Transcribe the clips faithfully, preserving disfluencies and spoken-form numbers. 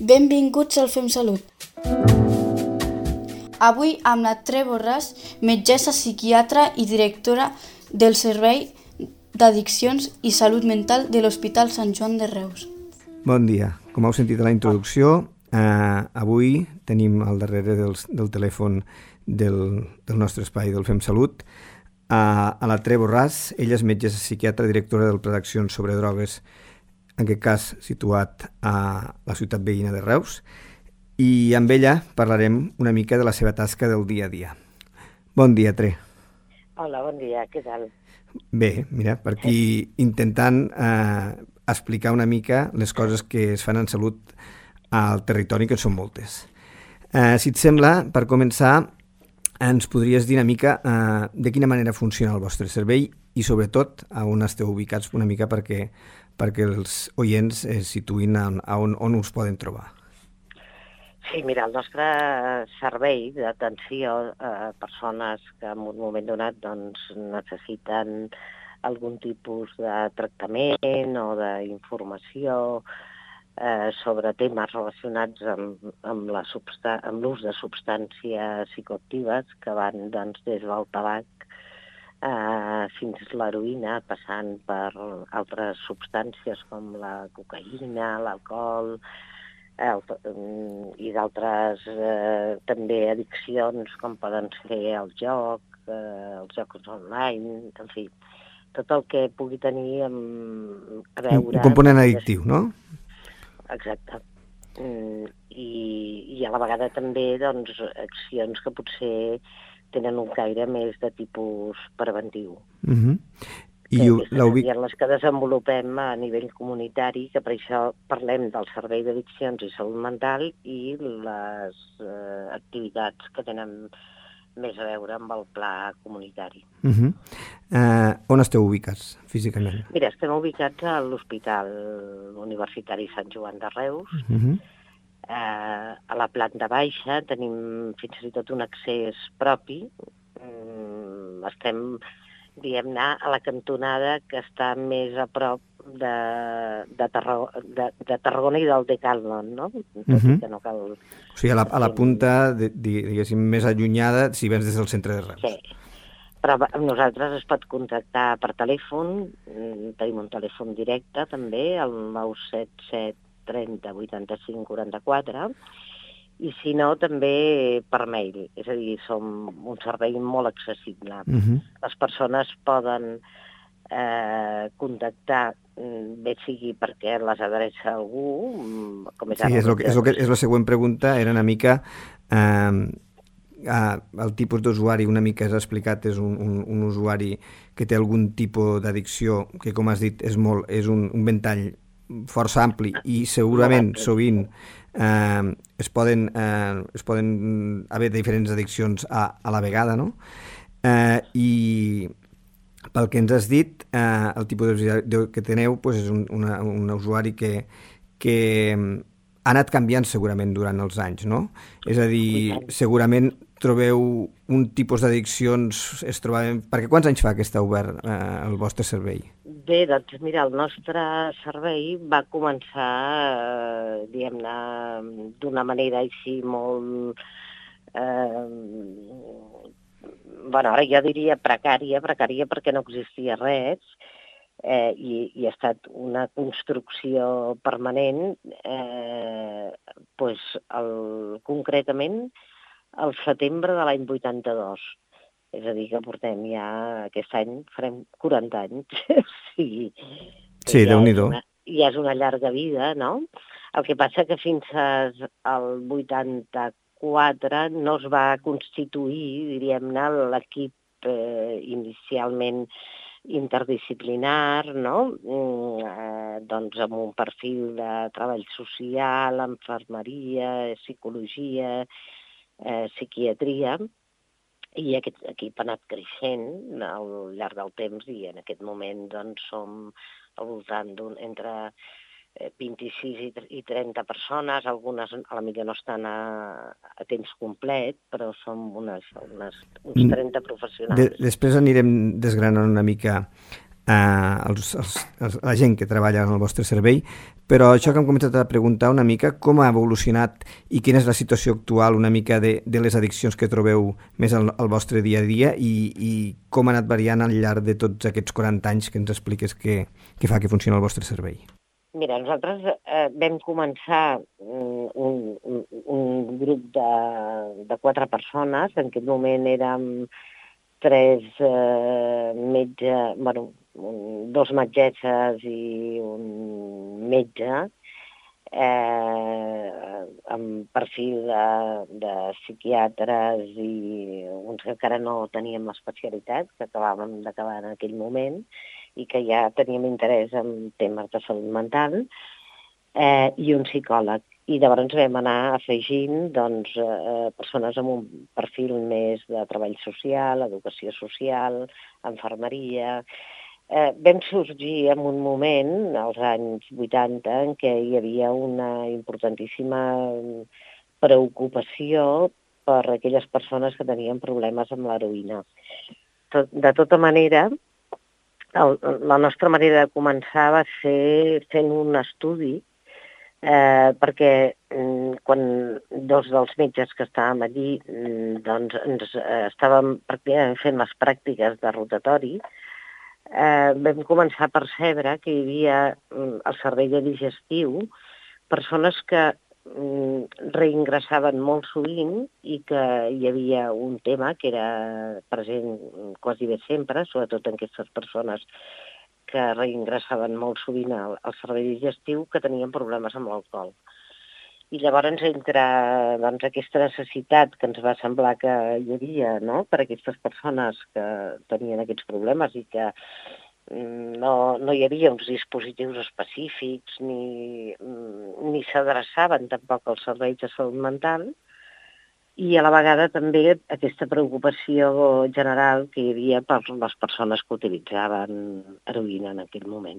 Benvinguts al Fem Salut. Avui amb la Tre Borràs, metgessa psiquiatra i directora del Servei d'Addiccions i Salut Mental de l'Hospital Sant Joan de Reus. Bon dia. Com heu sentit a la introducció, eh, avui tenim al darrere del, del telèfon del, del nostre espai del Fem Salut a, a la Tre Borràs. Ella és metgessa psiquiatra, directora del Pla d'Accions sobre Drogues, en aquest cas situat a la ciutat veïna de Reus, i amb ella parlarem una mica de la seva tasca del dia a dia. Bon dia, Tre. Hola, bon dia, què tal? Bé, mira, per aquí intentant eh, explicar una mica les coses que es fan en salut al territori, que són moltes. Eh, si et sembla, per començar, ens podries dir una mica eh, de quina manera funciona el vostre servei i, sobretot, a on esteu ubicats una mica perquè, perquè els oients es situïn a, a on, on us poden trobar. Sí, mira, el nostre servei d'atenció a persones que en un moment donat doncs, necessiten algun tipus de tractament o d'informació eh, sobre temes relacionats amb, amb la substan- amb l'ús de substàncies psicoactives que van doncs, des del tabac eh, fins a l'heroïna, passant per altres substàncies com la cocaïna, l'alcohol, El, i d'altres eh, també addiccions com poden ser el joc, eh, els jocs online, en fi, tot el que pugui tenir amb, a veure... Un component addictiu, no? Exacte. I, i a la vegada també doncs, accions que potser tenen un caire més de tipus preventiu. Uh-huh. I que serien les que desenvolupem a nivell comunitari, que per això parlem del Servei d'Addiccions i Salut Mental i les eh, activitats que tenen més a veure amb el pla comunitari. Uh-huh. Uh, on esteu ubicats físicament? Mira, estem ubicats a l'Hospital Universitari Sant Joan de Reus. Uh-huh. eh, a la planta baixa tenim fins i tot un accés propi. Mm, estem... diguem-ne, a la cantonada que està més a prop de, de, Tarragona, de, de Tarragona i del Decathlon, no? Tot uh-huh. i que no cal... O sigui, a la, a la punta, de, diguéssim, més allunyada, si vens des del centre de Reus. Sí, però amb nosaltres es pot contactar per telèfon, tenim un telèfon directe també, el nou set set trenta vuitanta-cinc quaranta-quatre, i si no, també per mail. És a dir, som un servei molt accessible. Uh-huh. Les persones poden eh, contactar, bé sigui perquè les adreça algú, com és sí, ara. És, lo que, és, lo que, és la següent pregunta, era una mica... Eh, eh, el tipus d'usuari, una mica has explicat, és un, un, un usuari que té algun tipus d'addicció, que com has dit, és, molt, és un, un ventall força ampli i segurament sovint eh, es, poden, eh, es poden haver diferents addiccions a, a la vegada, no? Eh, I pel que ens has dit, eh, el tipus de que teneu pues, és un, una, un usuari que, que ha anat canviant segurament durant els anys, no? És a dir, segurament trobeu un tipus d'addiccions... Es trobaven... Perquè quants anys fa que està obert eh, el vostre servei? Bé, doncs mira, el nostre servei va començar, eh, diguem-ne, d'una manera així molt... Eh, bueno, ara jo diria precària, precària perquè no existia res, eh, i, i ha estat una construcció permanent, eh, pues el, concretament al setembre de l'any vuitanta-dos. És a dir, que portem ja, aquest any farem quaranta anys. sí, sí ja Déu-n'hi-do. Ja és una llarga vida, no? El que passa que fins al vuitanta-quatre no es va constituir, diríem-ne, l'equip eh, inicialment interdisciplinar, no? Mm, eh, doncs amb un perfil de treball social, infermeria, psicologia, eh, psiquiatria, i aquest equip ha anat creixent al llarg del temps i en aquest moment doncs, som al voltant d'un entre vint-i-sis i trenta persones, algunes a la millor no estan a, a temps complet, però som unes, unes, uns trenta professionals. De, després anirem desgranant una mica eh, els, els, els, la gent que treballa en el vostre servei, però això que hem començat a preguntar una mica, com ha evolucionat i quina és la situació actual una mica de, de les addiccions que trobeu més al, al vostre dia a dia i, i com ha anat variant al llarg de tots aquests quaranta anys que ens expliques que, que fa que funciona el vostre servei? Mira, nosaltres eh, vam començar un, un, un grup de, de quatre persones. En aquell moment érem tres eh, metges, bueno, un, dos metgesses i un metge, eh, amb perfil de, de psiquiatres i uns que encara no teníem l'especialitat, que acabàvem d'acabar en aquell moment, i que ja teníem interès en temes de salut mental, eh, i un psicòleg. I llavors vam anar afegint doncs, eh, persones amb un perfil més de treball social, educació social, infermeria. Eh, vam sorgir en un moment, als anys vuitanta, en què hi havia una importantíssima preocupació per aquelles persones que tenien problemes amb l'heroïna. Tot, de tota manera, el, la nostra manera de començar va ser fent un estudi, Eh, perquè mm, quan dos dels metges que estàvem allí mm, doncs ens eh, estàvem pràcticament fent les pràctiques de rotatori, eh, vam començar a percebre que hi havia mm, al servei de digestiu persones que mm, reingressaven molt sovint i que hi havia un tema que era present quasi bé sempre, sobretot en aquestes persones que reingressaven molt sovint al, al servei digestiu, que tenien problemes amb l'alcohol. I llavors entra doncs, aquesta necessitat que ens va semblar que hi havia, no?, per a aquestes persones que tenien aquests problemes i que no, no hi havia uns dispositius específics ni, ni s'adreçaven tampoc als serveis de salut mental, i a la vegada també aquesta preocupació general que hi havia per les persones que utilitzaven heroïna en aquell moment.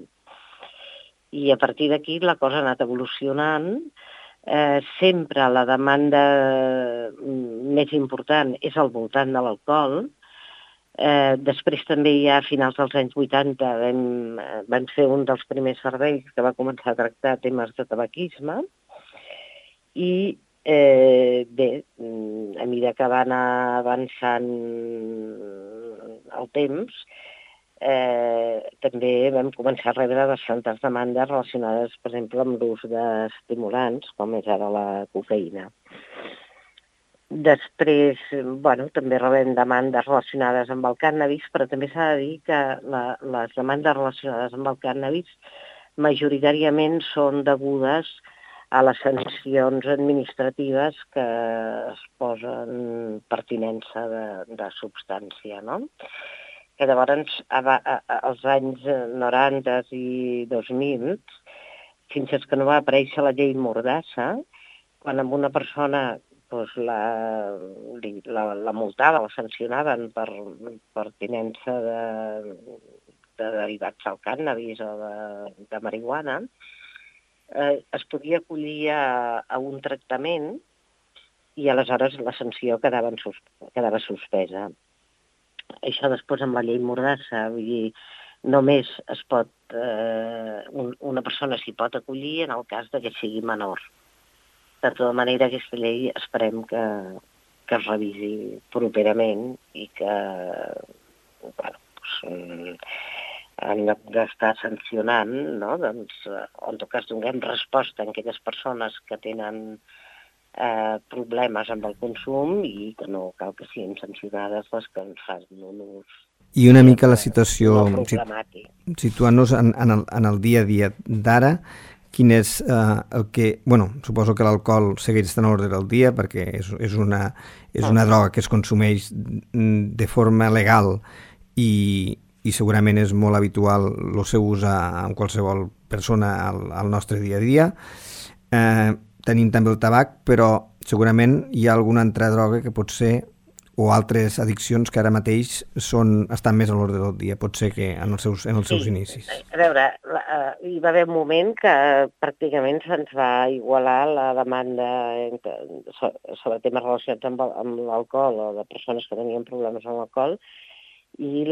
I a partir d'aquí la cosa ha anat evolucionant. Eh, sempre la demanda més important és al voltant de l'alcohol. Eh, després també ja a finals dels anys vuitanta vam, vam fer un dels primers serveis que va començar a tractar temes de tabaquisme i Eh, bé, a mesura que va anar avançant el temps, eh, també vam començar a rebre bastantes demandes relacionades, per exemple, amb l'ús d'estimulants, com és ara la cocaïna. Després, bueno, també rebem demandes relacionades amb el cànnabis, però també s'ha de dir que la, les demandes relacionades amb el cànnabis majoritàriament són degudes a les sancions administratives que es posen per tinença de, de substància, no? Que llavors, a, a, als anys noranta i dos mil, fins que no va aparèixer la llei Mordassa, quan amb una persona doncs, la, la, la multava, la sancionaven per, per tinença de, de derivats del cànnabis o de, de marihuana, Eh, es podia acollir a, a un tractament i aleshores la sanció quedava, en sus, quedava suspesa. Això després amb la llei Mordassa, vull dir, només es pot, eh, un, una persona s'hi pot acollir en el cas de que sigui menor. De tota manera, aquesta llei esperem que, que es revisi properament i que, bueno, doncs, en lloc d'estar sancionant, no? Doncs, en tot cas donem resposta a aquelles persones que tenen eh, problemes amb el consum i que no cal que siguin sancionades les que ens fan un ús. I una mica la situació, no problemàtic. Situant-nos en, en, el, en el dia a dia d'ara, quin és eh, el que... Bueno, suposo que l'alcohol segueix estant a l'ordre del dia perquè és, és, una, és una droga que es consumeix de forma legal i i segurament és molt habitual el seu ús en qualsevol persona al, al nostre dia a dia. Eh, tenim també el tabac, però segurament hi ha alguna altra droga que pot ser, o altres addiccions que ara mateix són, estan més a l'ordre del dia, pot ser que en els seus, en els seus sí. inicis. A veure, la, uh, hi va haver un moment que pràcticament se'ns va igualar la demanda entre, sobre temes relacionats amb, amb l'alcohol o de persones que tenien problemes amb l'alcohol, i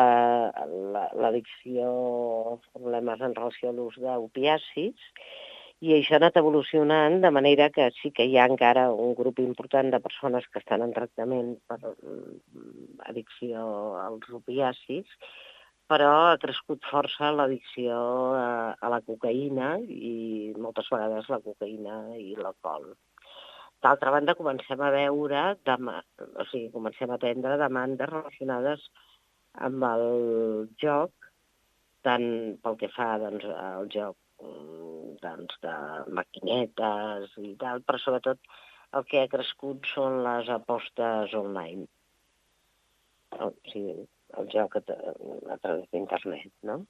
l'addicció als problemes en relació a l'ús d'opiacis, i això ha anat evolucionant de manera que sí que hi ha encara un grup important de persones que estan en tractament per addicció als opiacis, però ha crescut força l'addicció a, a la cocaïna i moltes vegades la cocaïna i l'alcohol. D'altra banda, comencem a veure, o sigui, comencem a atendre demandes relacionades amb el joc, tant pel que fa doncs, al joc doncs, de maquinetes i tal, però sobretot el que ha crescut són les apostes online. O sigui, el joc a, a través d'internet, no?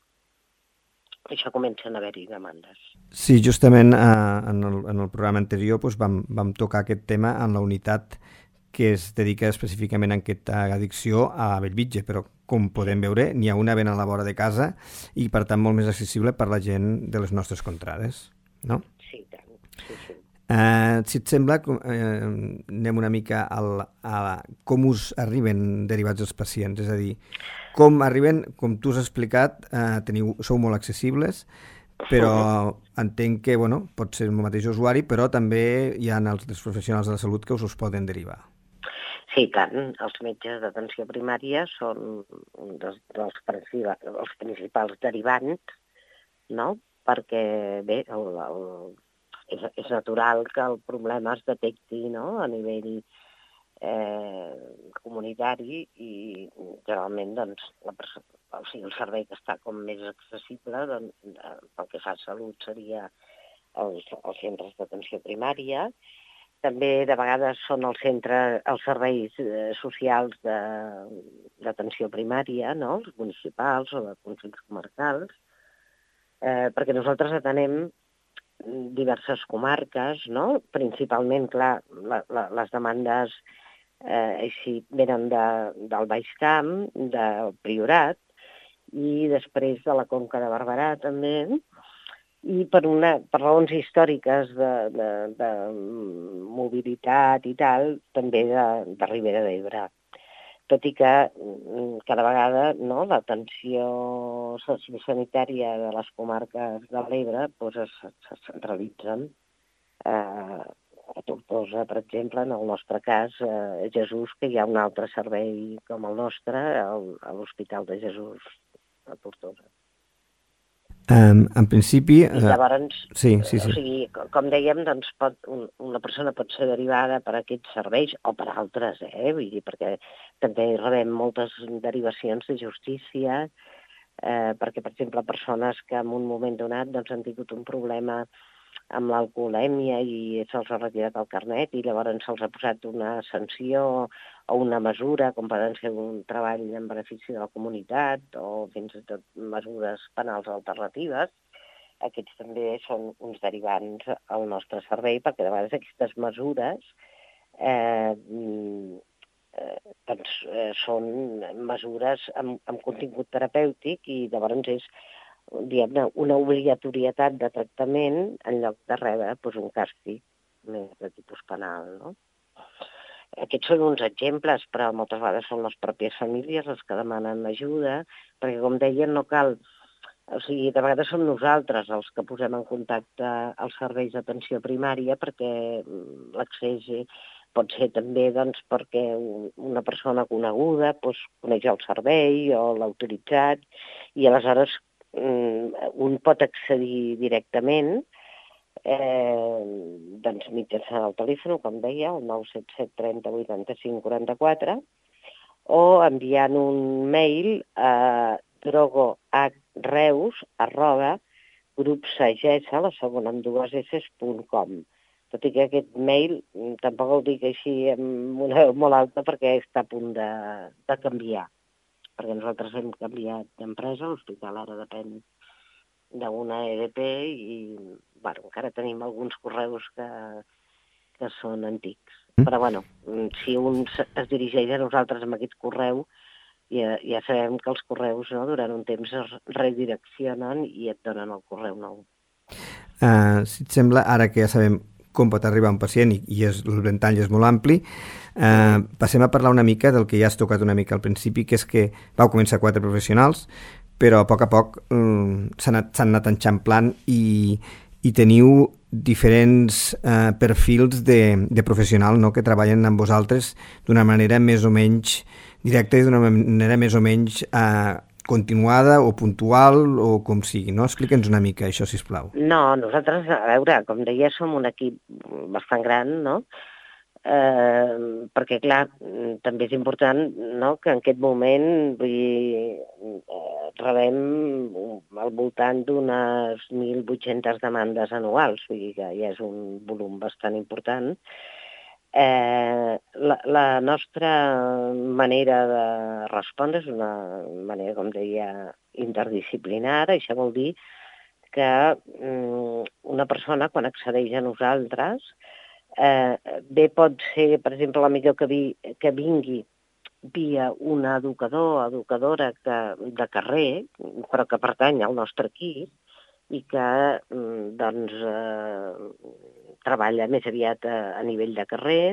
Això comencen a haver-hi demandes. Sí, justament eh, en, el, en el programa anterior doncs, vam, vam tocar aquest tema en la unitat que es dedica específicament a aquesta addicció a Bellvitge, però com podem veure n'hi ha una ben a la vora de casa i per tant molt més accessible per la gent de les nostres contrades, no? Sí, tant. Sí, sí. Eh, si et sembla, eh, anem una mica al, a com us arriben derivats els pacients, és a dir, com arriben, com tu has explicat, eh, teniu, sou molt accessibles, però entenc que bueno, pot ser el mateix usuari, però també hi ha els, els professionals de la salut que us us poden derivar. Sí, tant. Els metges d'atenció primària són un dels, dels els principals derivants, no? Perquè, bé, el, el, és, és natural que el problema es detecti, no?, a nivell eh, comunitari i generalment doncs, la persona, o sigui, el servei que està com més accessible doncs, pel que fa a salut seria els, els centres d'atenció primària. També de vegades són els centres, els serveis eh, socials d'atenció primària, no?, els municipals o de consells comarcals, eh, perquè nosaltres atenem diverses comarques, no? Principalment, clar, la, la, les demandes eh, així venen de, del Baix Camp, del Priorat, i després de la Conca de Barberà també, i per, una, per raons històriques de, de, de mobilitat i tal, també de, de Ribera d'Ebre. Tot i que cada vegada no, l'atenció sociosanitària de les comarques de l'Ebre doncs, es, es centralitzen eh, a Tortosa, per exemple, en el nostre cas, eh, Jesús, que hi ha un altre servei com el nostre el, a l'Hospital de Jesús a Tortosa. Um, en principi... I llavors, sí, sí, sí. O sigui, com dèiem, doncs pot, un, una persona pot ser derivada per aquests serveis o per altres, eh? Vull dir, perquè també rebem moltes derivacions de justícia, eh, perquè, per exemple, persones que en un moment donat doncs, han tingut un problema amb l'alcoholèmia i se'ls ha retirat el carnet i llavors se'ls ha posat una sanció o una mesura, com poden ser un treball en benefici de la comunitat o fins i tot mesures penals alternatives. Aquests també són uns derivants al nostre servei, perquè de vegades aquestes mesures eh, eh, doncs, eh, són mesures amb, amb contingut terapèutic i llavors és diguem-ne, una obligatorietat de tractament en lloc de rebre doncs, un càstig més de tipus penal, no? Aquests són uns exemples, però moltes vegades són les pròpies famílies les que demanen ajuda, perquè, com deien, no cal... O sigui, de vegades som nosaltres els que posem en contacte els serveis d'atenció primària perquè l'accés pot ser també doncs, perquè una persona coneguda doncs, coneix el servei o l'ha utilitzat i aleshores un pot accedir directament eh, doncs, mitjançant el telèfon, com deia, el nou set set trenta vuitanta-cinc quaranta-quatre, o enviant un mail a drogohreus arroba grupsagesa, la segona amb dues esses, punt com. Tot i que aquest mail tampoc el dic així amb una veu molt alta perquè està a punt de, de canviar. Perquè nosaltres hem canviat d'empresa, l'hospital ara depèn d'una E D P i bueno, encara tenim alguns correus que, que són antics. Mm. Però bueno, si un es dirigeix a nosaltres amb aquest correu, ja, ja sabem que els correus no, durant un temps es redireccionen i et donen el correu nou. Uh, si et sembla, ara que ja sabem com pot arribar un pacient i, i és, el ventall és molt ampli. Eh, passem a parlar una mica del que ja has tocat una mica al principi, que és que vau començar quatre professionals, però a poc a poc eh, s'han anat, s'han anat enxamplant i, i teniu diferents eh, perfils de, de professional, no?, que treballen amb vosaltres d'una manera més o menys directa i d'una manera més o menys eh, continuada o puntual o com sigui, no? Explica'ns una mica això, sisplau. No, nosaltres, a veure, com deia, som un equip bastant gran, no? Eh, perquè, clar, també és important, no?, que en aquest moment, vull dir, eh, rebem al voltant d'unes mil vuit-centes demandes anuals, vull dir que ja és un volum bastant important. Eh, la, la nostra manera de respondre és una manera, com deia, interdisciplinària. Això vol dir que mm, una persona, quan accedeix a nosaltres, eh, bé pot ser, per exemple, la millor que, vi, que vingui via una educador o educadora que, de carrer, però que pertany al nostre equip, i que mm, doncs, eh, treballa més aviat a, a nivell de carrer.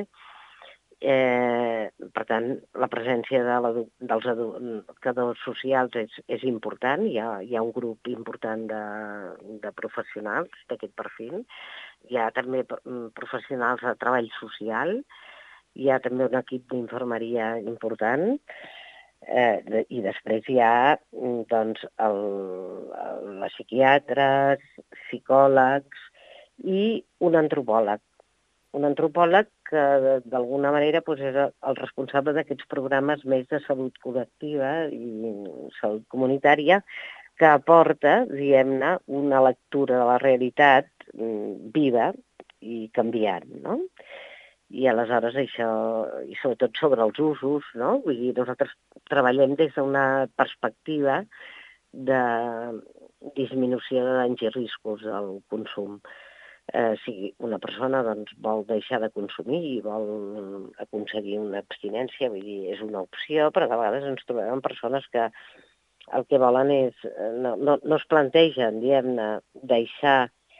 Eh, per tant, la presència de dels educadors socials és, és important. Hi ha, hi ha un grup important de, de professionals d'aquest perfil. Hi ha també professionals de treball social. Hi ha també un equip d'infermeria important. Eh, I després hi ha doncs, el, el, les psiquiatres, psicòlegs i un antropòleg. Un antropòleg que d'alguna manera doncs, és el responsable d'aquests programes més de salut col·lectiva i salut comunitària, que aporta, diguem-ne, una lectura de la realitat viva i canviant, no? I aleshores això, i sobretot sobre els usos, no? Vull dir, nosaltres treballem des d'una perspectiva de disminució de danys i riscos del consum. Eh, si una persona doncs, vol deixar de consumir i vol aconseguir una abstinència, vull dir, és una opció, però de vegades ens trobem amb persones que el que volen és, no, no, no es plantegen, diguem-ne, deixar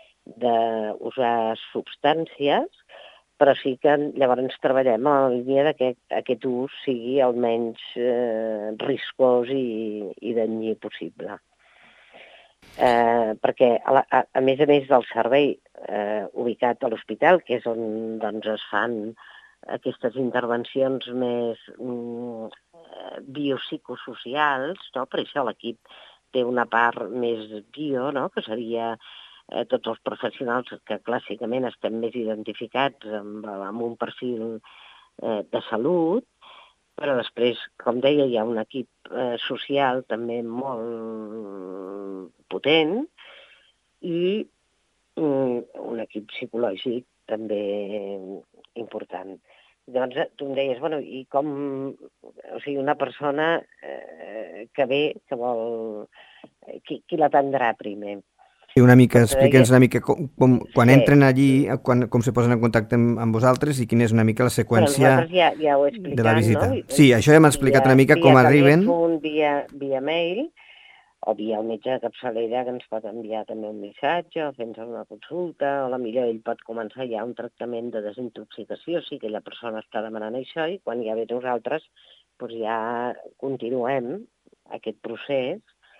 d'usar substàncies, però sí que llavors treballem a la línia que aquest ús sigui el menys eh, riscós i, i dañí possible. Eh, perquè, a, a, a més a més del servei eh, ubicat a l'hospital, que és on doncs, es fan aquestes intervencions més mm, biopsicosocials, no? Per això l'equip té una part més bio, no? Que seria eh, tots els professionals que clàssicament estem més identificats amb, amb un perfil eh, de salut, però després, com deia, hi ha un equip eh, social també molt potent i mm, un equip psicològic també important. Llavors, tu em deies, bueno, i com, o sigui, una persona eh, que ve, que vol, qui, qui l'atendrà primer? Una mica, explica'ns una mica com, com, quan sí. entren allí, quan, com se posen en contacte amb, amb vosaltres i quina és una mica la seqüència ja, ja explicat, de la visita. No? Sí, això ja m'ha explicat via, una mica com via arriben. Telèfon, via, via mail, o via el metge de capçalera que ens pot enviar també un missatge o fent una consulta, o la millor ell pot començar ja un tractament de desintoxicació, si aquella persona està demanant això, i quan ja ve nosaltres doncs ja continuem aquest procés.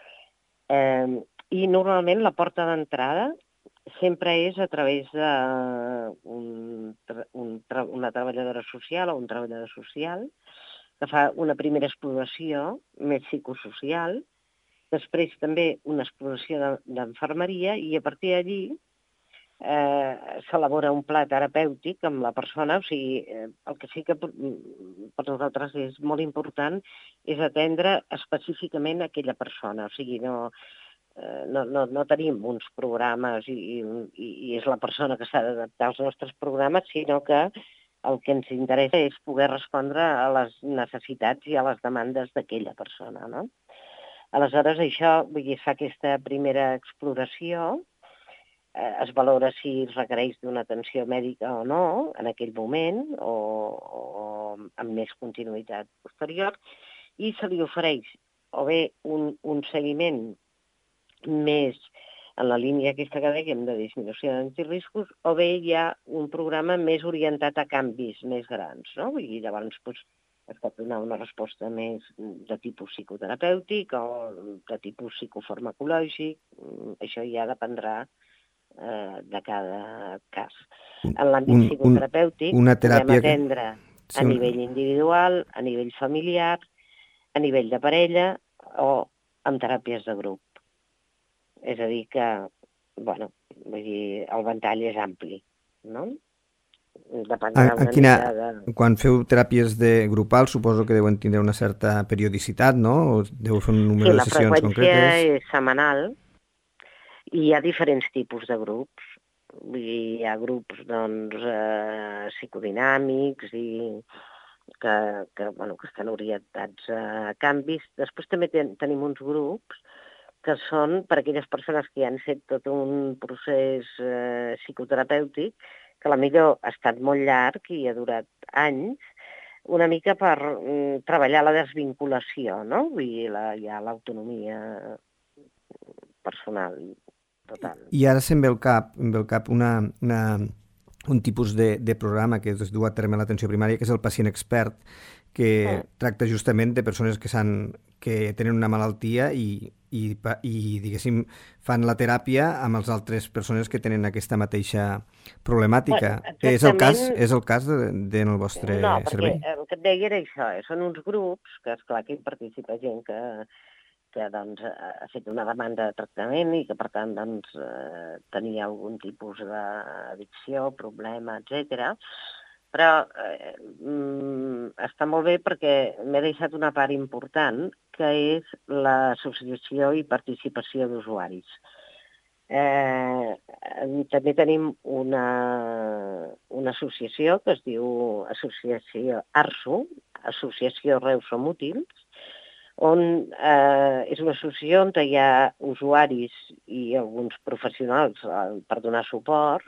Eh, I normalment la porta d'entrada sempre és a través d'una un, una treballadora social o un treballador social que fa una primera exploració més psicosocial, després també una exploració d'enfermeria i a partir d'allí eh, s'elabora un pla terapèutic amb la persona. O sigui, eh, el que sí que per nosaltres és molt important és atendre específicament aquella persona. O sigui, no... No, no, no tenim uns programes i, i, i és la persona que s'ha d'adaptar als nostres programes, sinó que el que ens interessa és poder respondre a les necessitats i a les demandes d'aquella persona, no? Aleshores, això, vull dir, fa aquesta primera exploració, eh, es valora si requereix d'una atenció mèdica o no en aquell moment, o, o amb més continuïtat posterior, i se li ofereix o bé un, un seguiment més en la línia aquesta que dèiem de disminució de riscos, o bé hi ha un programa més orientat a canvis més grans, no? I llavors doncs, es pot donar una resposta més de tipus psicoterapèutic o de tipus psicofarmacològic, això ja dependrà eh, de cada cas. En l'àmbit Un- un- psicoterapèutic una podem teràpia que- atendre Sí, a un- nivell individual, a nivell familiar, a nivell de parella o amb teràpies de grup. És a dir que, bueno, vull dir, el ventall és ampli, no? Dependrà A, a una quina, mica de... quan feu teràpies de grupal, suposo que deuen tindre una certa periodicitat, no? O deu fer un Sí, número la de sessions freqüència concretes. és setmanal i hi ha diferents tipus de grups. Vull dir, hi ha grups, doncs, eh, psicodinàmics i que, que, bueno, que estan orientats a canvis. Després també ten, tenim uns grups que són per a aquelles persones que ja han fet tot un procés eh, psicoterapèutic que a millor ha estat molt llarg i ha durat anys, una mica per mm, treballar la desvinculació, no? Vull dir, la, ja l'autonomia personal total. I ara se'm ve al cap, em ve al cap una, una, un tipus de, de programa que es du a terme a l'atenció primària, que és el pacient expert, que Mm. tracta justament de persones que, s'han, que tenen una malaltia i, i, pa- i, diguéssim, fan la teràpia amb les altres persones que tenen aquesta mateixa problemàtica. Bueno, és el cas, exactament- és el cas de, de, en el vostre No, perquè servei? el que et deia era això, eh? Són uns grups que, esclar, que hi participa gent que, que doncs, ha fet una demanda de tractament i que, per tant, doncs, eh, tenia algun tipus d'addicció, problema, etcètera. Però eh, mm, està molt bé perquè m'he deixat una part important, que és l'associació i participació d'usuaris. Eh, també tenim una, una associació que es diu Associació ARSU, Associació Reus Som Útils, on eh, és una associació on hi ha usuaris i alguns professionals eh, per donar suport,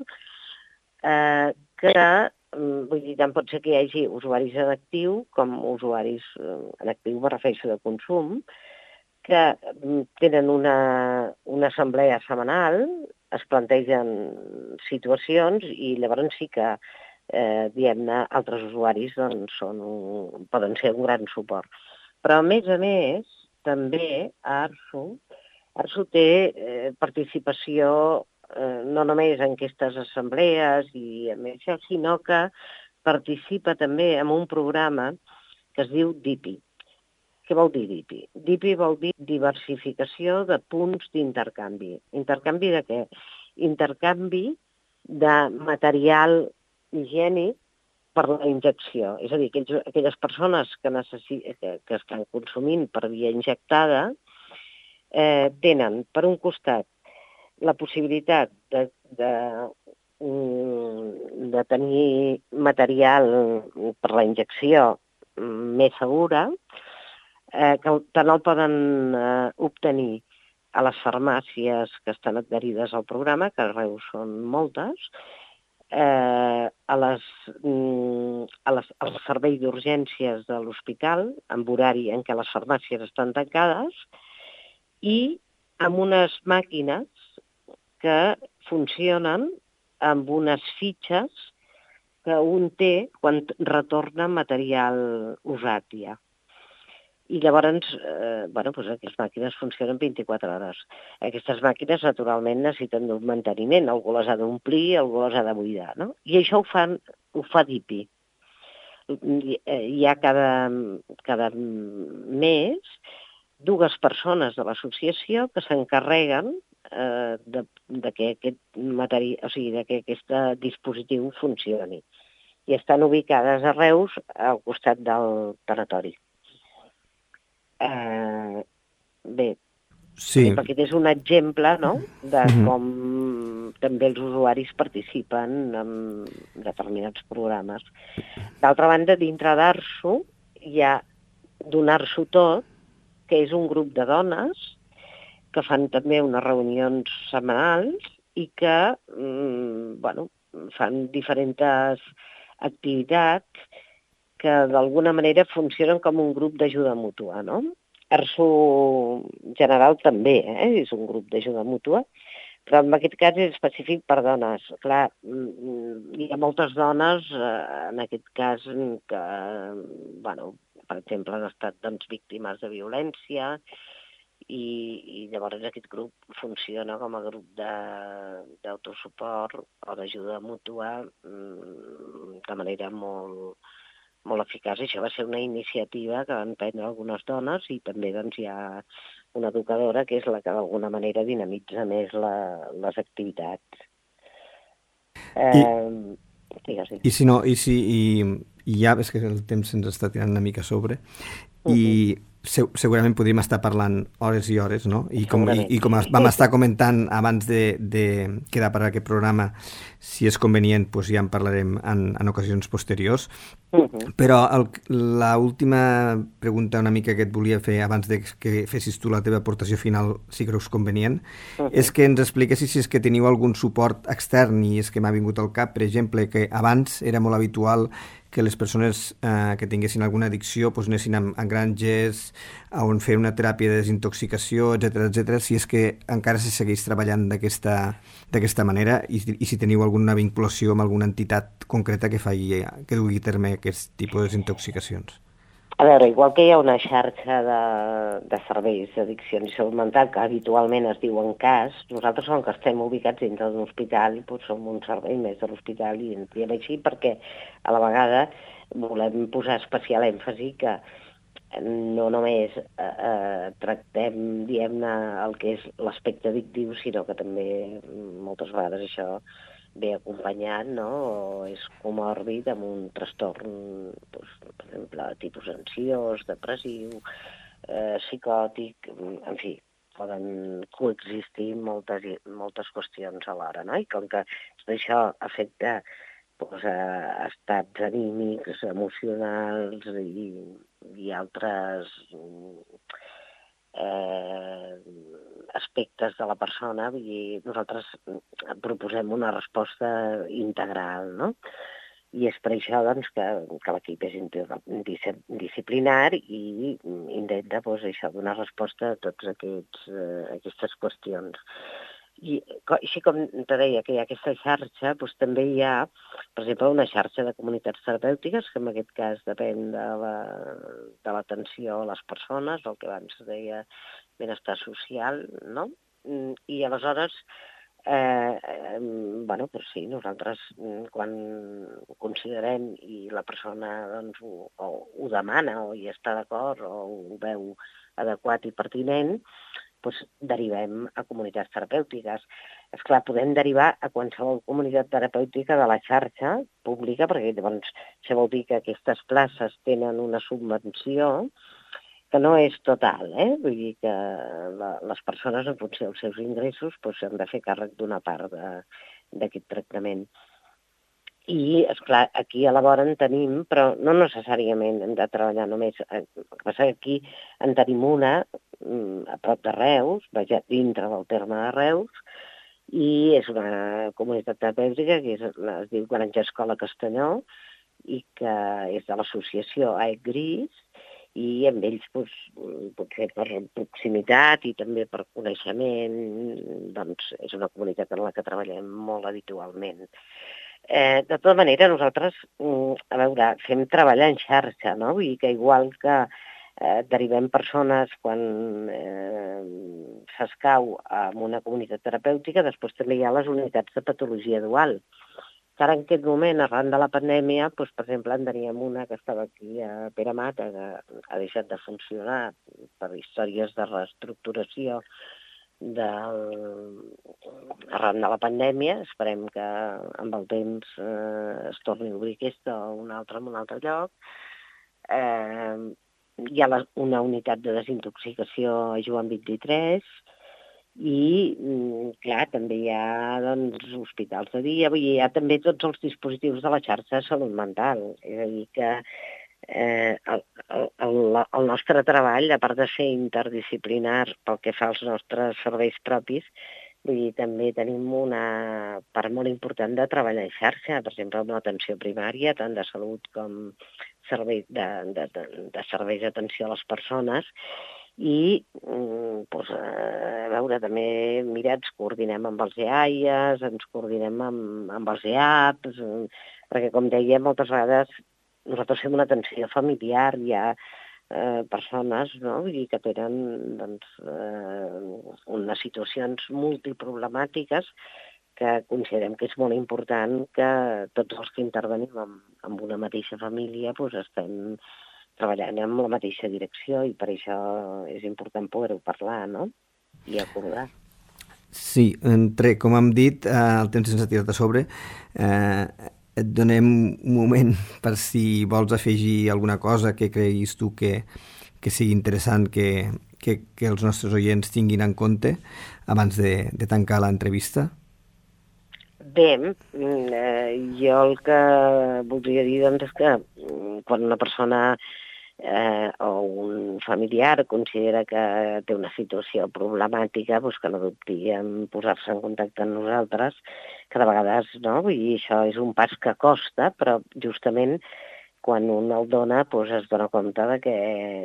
eh, que, mm, vull dir, tant pot ser que hi hagi usuaris en actiu com usuaris eh, en actiu, me refereixo de consum, que mm, tenen una, una assemblea setmanal, es plantegen situacions i llavors sí que, eh, diguem-ne, altres usuaris doncs, són un, poden ser un gran suport. Però, a més a més, també ARSU, ARSU té eh, participació eh, no només en aquestes assemblees i en això, sinó que participa també en un programa que es diu D I P I. Què vol dir D I P I? D I P I vol dir diversificació de punts d'intercanvi. Intercanvi de què? Intercanvi de material higiènic per la injecció. És a dir, aquells, aquelles persones que, necessi, que, que estan consumint per via injectada eh, tenen, per un costat, la possibilitat de, de, de tenir material per la injecció més segura, eh, que tant el poden eh, obtenir a les farmàcies que estan adherides al programa, que a Reus són moltes, eh, a les, a les, al servei d'urgències de l'hospital, amb horari en què les farmàcies estan tancades, i amb unes màquines que funcionen amb unes fitxes que un té quan retorna material usat ja. I llavors, eh, bueno, doncs aquestes màquines funcionen vint-i-quatre hores. Aquestes màquines, naturalment, necessiten un manteniment. Algú les ha d'omplir, algú les ha de buidar, no? I això ho, fan, ho fa D I P I. Hi ha cada, cada mes dues persones de l'associació que s'encarreguen eh, de, de que aquest material, o sigui, de que aquest dispositiu funcioni. I estan ubicades a Reus, al costat del tanatori. Eh, bé, Sí. aquest és un exemple, no?, de Mhm. com també els usuaris participen en determinats programes. D'altra banda, dintre d'ARSU hi ha Donar-s'ho tot, que és un grup de dones que fan també unes reunions setmanals i que mm, bueno, fan diferents activitats que d'alguna manera funcionen com un grup d'ajuda mútua, no? ARSU General també eh? és un grup d'ajuda mútua, però en aquest cas és específic per dones. Clar, hi ha moltes dones, eh, en aquest cas, que, bueno, per exemple, han estat doncs, víctimes de violència i, i llavors aquest grup funciona com a grup de- d'autosuport o d'ajuda mútua mm, de manera molt, molt eficaç. Això va ser una iniciativa que van prendre algunes dones i també doncs, hi ha una educadora que és la que d'alguna manera dinamitza més la, les activitats. I, Eh, digues, i si no, i si i, i ja ves que el temps se'ns està tirant una mica a sobre, uh -huh. i se, segurament podríem estar parlant hores i hores, no? I com, i, Segurament, i com sí. vam estar comentant abans de, de quedar per aquest programa, si és convenient, doncs ja en parlarem en, en ocasions posteriors. Uh -huh. Però l'última pregunta una mica que et volia fer abans de que fessis tu la teva aportació final, si creus convenient, uh -huh. és que ens expliquessis si és que teniu algun suport extern, i és que m'ha vingut al cap, per exemple, que abans era molt habitual que les persones eh, que tinguessin alguna addicció pues, anessin a, a granges on fer una teràpia de desintoxicació, etcètera, etcètera, si és que encara se segueix treballant d'aquesta manera i, i si teniu alguna vinculació amb alguna entitat concreta que faci, que dugui a terme aquest tipus de desintoxicacions. A veure, igual que hi ha una xarxa de, de serveis d'addiccions i salut mental que habitualment es diuen C A S, nosaltres, com que estem ubicats dintre d'un hospital, doncs som un servei més de l'hospital i ens diem així perquè a la vegada volem posar especial èmfasi que no només eh, eh, tractem, diguem-ne, el que és l'aspecte addictiu, sinó que també moltes vegades això ve acompanyat, no?, o és comòrbid amb un trastorn, doncs, per exemple, tipus ansiós, depressiu, eh, psicòtic, en fi, poden coexistir moltes, moltes qüestions alhora, no? I com que això afecta doncs, a estats anímics, emocionals i, i altres eh, aspectes de la persona, vull dir, nosaltres proposem una resposta integral, no? I és per això doncs, que, que l'equip és interdisciplinar i intenta doncs, això, donar resposta a totes aquests, eh, aquestes qüestions. I així com te deia que hi ha aquesta xarxa, doncs també hi ha, per exemple, una xarxa de comunitats terapèutiques, que en aquest cas depèn de l'atenció la, de a les persones, el que abans es deia benestar social, no? I aleshores, eh, eh, bueno, doncs sí, nosaltres quan considerem i la persona doncs, ho, ho demana o hi està d'acord o ho veu adequat i pertinent, doncs derivem a comunitats terapèutiques. Esclar, podem derivar a qualsevol comunitat terapèutica de la xarxa pública, perquè llavors això vol dir que aquestes places tenen una subvenció que no és total, eh? Vull dir que la, les persones, en funció dels seus ingressos, doncs han de fer càrrec d'una part d'aquest tractament. I, esclar, aquí a la vora en tenim, però no necessàriament hem de treballar només. El que passa que aquí en tenim una a prop de Reus, vaja, dintre del terme de Reus, i és una comunitat terapèutica que és, es diu Granja Escola Castelló i que és de l'associació A E C Gris, i amb ells doncs, potser per proximitat i també per coneixement, doncs és una comunitat en la que treballem molt habitualment. Eh, de tota manera, nosaltres, a veure, fem treballar en xarxa, no? Vull dir que igual que eh, derivem persones quan eh, s'escau en una comunitat terapèutica, després també hi ha les unitats de patologia dual. Que ara en aquest moment, arran de la pandèmia, doncs, per exemple, en teníem una que estava aquí a Pere Mata, que ha deixat de funcionar per històries de reestructuració del... arran de la pandèmia. Esperem que amb el temps eh, es torni a obrir aquesta o una altra en un altre lloc. Eh, hi ha la, una unitat de desintoxicació a Joan vint-i-tres i, clar, també hi ha doncs, hospitals de dia, vull dir, hi ha també tots els dispositius de la xarxa de salut mental. És a dir, que eh, el, el, el nostre treball, a part de ser interdisciplinar pel que fa als nostres serveis propis, vull dir, també tenim una part molt important de treballar en xarxa, per exemple, amb l'atenció primària, tant de salut com servei de, de, de, de serveis d'atenció a les persones, i doncs, a veure, també, mira, ens coordinem amb els E A I As, ens coordinem amb, amb els E A Ps, perquè, com deia, moltes vegades nosaltres fem una atenció familiar, hi ha eh, persones, no?, i que tenen doncs, eh, unes situacions multiproblemàtiques que considerem que és molt important que tots els que intervenim en, en una mateixa família doncs, estem treballant en la mateixa direcció i per això és important poder-ho parlar, no?, i acordar. Sí, entre, com hem dit, eh, el temps ens ha tirat a sobre. Eh, et donem un moment per si vols afegir alguna cosa que creguis tu que, que sigui interessant que, que, que els nostres oients tinguin en compte abans de, de tancar l'entrevista. Bé, eh, jo el que voldria dir doncs, és que quan una persona eh, o un familiar considera que té una situació problemàtica, doncs que no dubti en posar-se en contacte amb nosaltres, que de vegades, no?, i això és un pas que costa, però justament quan un el dona doncs es dona compte de que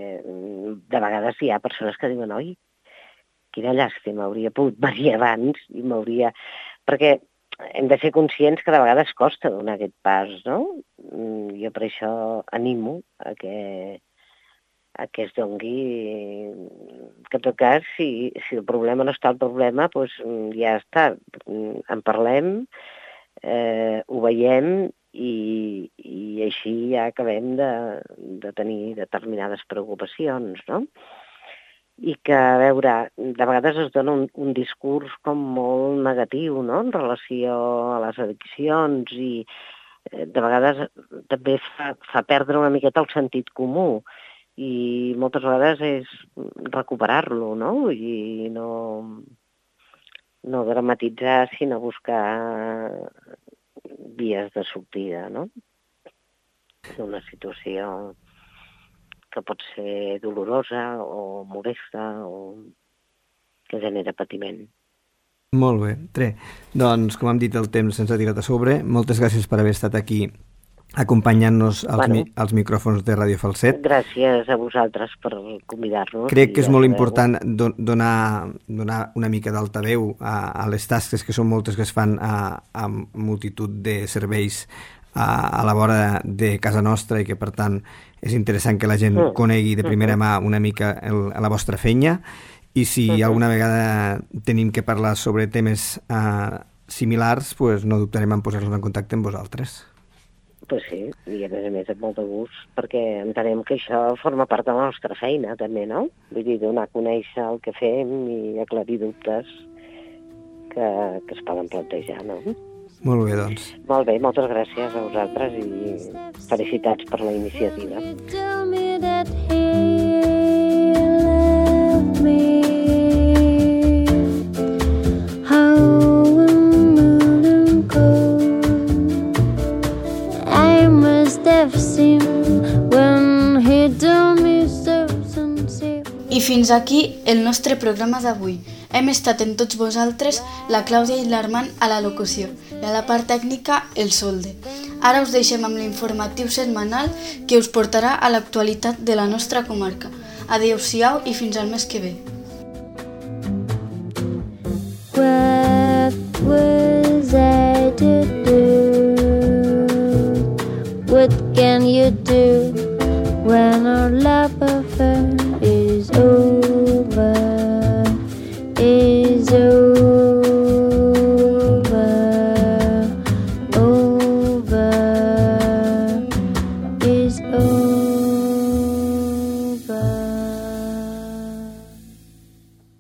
de vegades hi ha persones que diuen oi, quina llàstima, hauria pogut venir abans i m'hauria... Perquè hem de ser conscients que de vegades costa donar aquest pas, no? Jo per això animo a que, a que es dongui, que en tot cas, si, si el problema no està el problema, doncs ja està, en parlem, eh, ho veiem i, i així ja acabem de, de tenir determinades preocupacions, no? I que, a veure, de vegades es dona un, un discurs com molt negatiu, no?, en relació a les addiccions i eh, de vegades també fa, fa perdre una miqueta el sentit comú i moltes vegades és recuperar-lo, no?, i no, no dramatitzar, sinó buscar vies de sortida, no?, d'una situació que pot ser dolorosa o molesta o que genera patiment. Molt bé, Tre. Doncs, com hem dit, el temps se'ns ha tirat a sobre. Moltes gràcies per haver estat aquí acompanyant-nos als, bueno, mi als micròfons de Ràdio Falset. Gràcies a vosaltres per convidar-nos. Crec que és molt important do donar, donar una mica d'altaveu a, a les tasques que són moltes que es fan a, a multitud de serveis a, a la vora de casa nostra i que, per tant, és interessant que la gent mm. conegui de primera mà una mica el, la vostra feina i si mm -hmm. alguna vegada tenim que parlar sobre temes uh, similars, pues no dubtarem en posar-nos en contacte amb vosaltres. Pues sí, i a més a més amb molt de gust, perquè entenem que això forma part de la nostra feina també, no? Vull dir, donar a conèixer el que fem i aclarir dubtes que, que es poden plantejar, no? Molt bé, doncs. Molt bé, moltes gràcies a vosaltres i felicitats per la iniciativa. I fins aquí el nostre programa d'avui. Hem estat amb tots vosaltres, la Clàudia i l'Armand a la locució i a la part tècnica el Solde. Ara us deixem amb l'informatiu setmanal que us portarà a l'actualitat de la nostra comarca. Adéu-siau i fins al mes que ve.